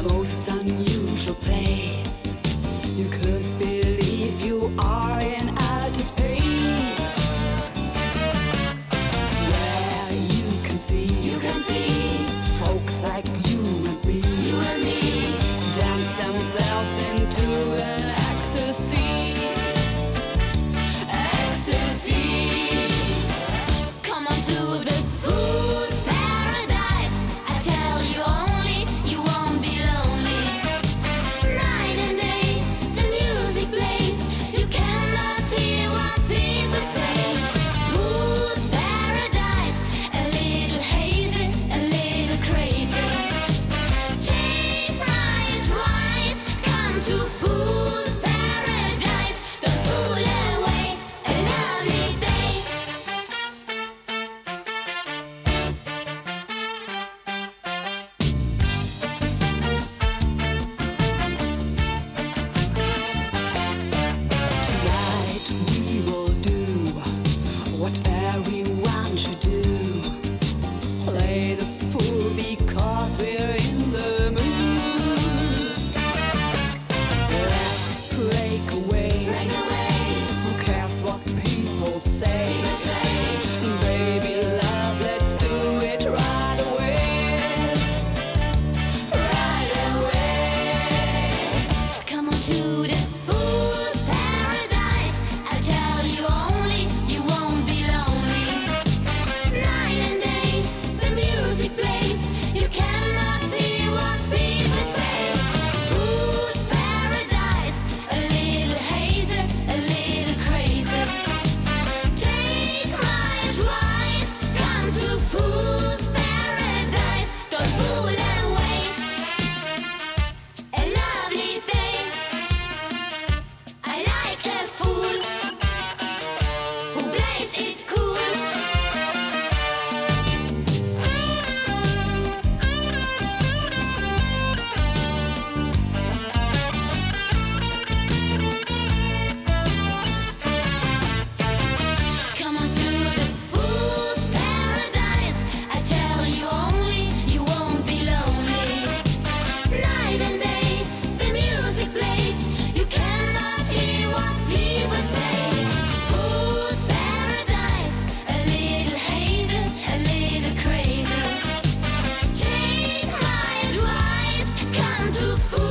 most unusual place. You could believe you are in outer space, where you can see folks like you and me dance themselves into an ecstasy. Come on to the fool's paradise. I tell you only, you won't be lonely. Night and day, the music plays. You cannot hear what people say. Fool's paradise, a little hazy, a little crazy. Take my advice, come to fool's paradise. Don't fool away a lovely day. Tonight we will do what everyone should do. Play the fool because we're in the mood. Let's break away. Who cares what people say? Baby love, let's do it right away. Right away. Come on to the fool's paradise. I tell you only, you won't be lonely. Night and day, the music plays. You cannot hear what people say. Fool's paradise, a little hazy, a little crazy. Take my advice, come to fool's paradise. Don't fool away a lovely day. I like a fool who plays it cool. Come on to the fool's paradise. I tell you only, you won't be lonely. Night and day, the music plays. You cannot hear what people say. Fool's paradise, a little hazy, a little crazy. Take my advice, come to fool's